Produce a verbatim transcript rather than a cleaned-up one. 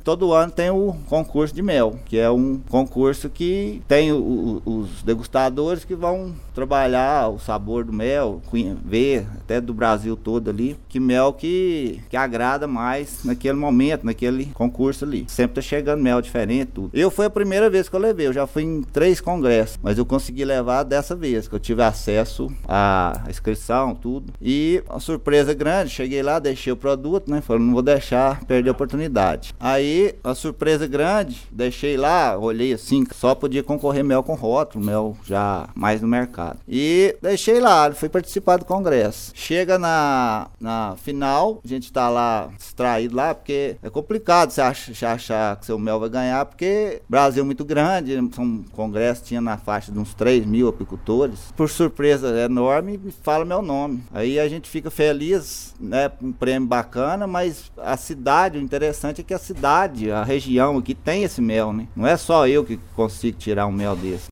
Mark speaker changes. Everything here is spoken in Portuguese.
Speaker 1: todo ano tem o concurso de mel, que é um concurso que tem o, o, os degustadores que vão trabalhar o sabor do mel, ver até do Brasil todo ali, que mel que, que agrada mais naquele momento, naquele concurso ali. Sempre tá chegando mel diferente, tudo. Eu foi a primeira vez que eu levei, eu já fui em três congressos, mas eu consegui levar dessa vez, que eu tive acesso à inscrição, tudo. E uma surpresa grande, cheguei lá, deixei o produto, né? Falei, não vou deixar perder a oportunidade. Aí, a surpresa grande, deixei lá, olhei assim, só podia concorrer mel com rótulo, mel já mais no mercado. E deixei lá, fui participar do congresso. Chega na, na final, a gente tá lá distraído lá, porque é complicado você achar, achar que seu mel vai ganhar, porque o Brasil é muito grande, um congresso tinha na faixa de uns três mil apicultores. Por surpresa enorme, fala meu nome. Aí a gente fica feliz, né, um prêmio bacana, mas a cidade, o interessante é que a cidade, a região aqui tem esse mel, né? Não é só eu que consigo tirar um mel desse.